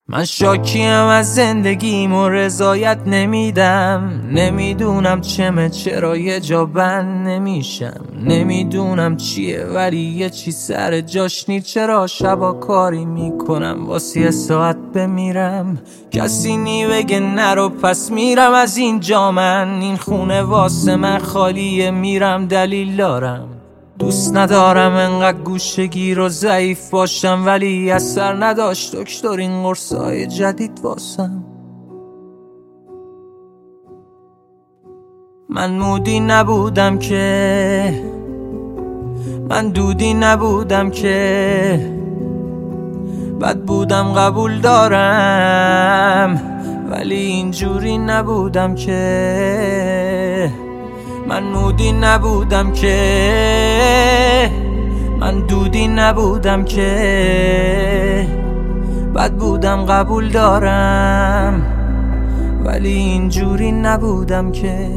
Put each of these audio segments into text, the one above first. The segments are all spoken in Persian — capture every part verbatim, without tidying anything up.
من شاکیم از زندگیم و رضایت نمیدم. نمیدونم چمه چرا یه جا بند نمیشم. نمیدونم چیه ولی یه چی سر جاش نی. چرا شبا کاری میکنم واسه یه ساعت بمیرم. کسی نی بگه نرو پس میرم از اینجا. من این خونه واسه من خالیه میرم دلیل دارم. دوست ندارم انقدر گوشگیر و ضعیف باشم ولی اثر نداشت دکتر این قرصای جدید واسم. من مودی نبودم که من دودی نبودم که بد بودم قبول دارم ولی اینجوری نبودم که. من مودی نبودم که من دودی نبودم که بد بودم قبول دارم ولی اینجوری نبودم که.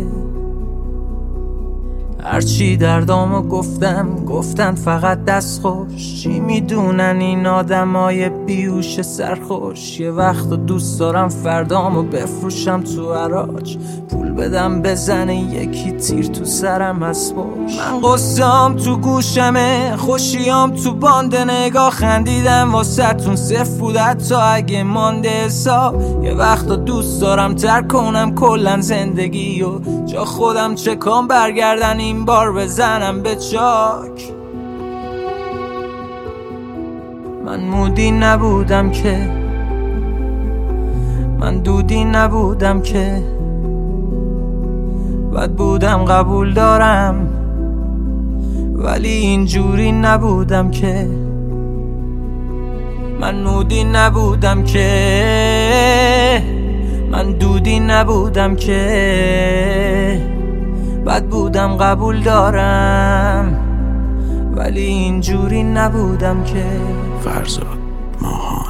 هرچی دردامو گفتم گفتن فقط دست خوش. چی میدونن این آدمای بیوش سرخوش. یه وقت دوست دارم فردامو بفروشم تو حراج. پول بدم بزنه یکی تیر تو سرم از پشت. من قصه‌ام تو گوشمه خوشیام تو باند. نگاه خندیدم واسه تون صفر بود حتی اگه مانده حساب. یه وقت دوست دارم ترک کنم کلن زندگی و جا خودم چکام برگردن این بار بزنم به چاک. من مودی نبودم که من دودی نبودم که بد بودم قبول دارم ولی اینجوری نبودم که. من مودی نبودم که من دودی نبودم که بد بودم قبول دارم ولی اینجوری نبودم که. فرزاد ماهان.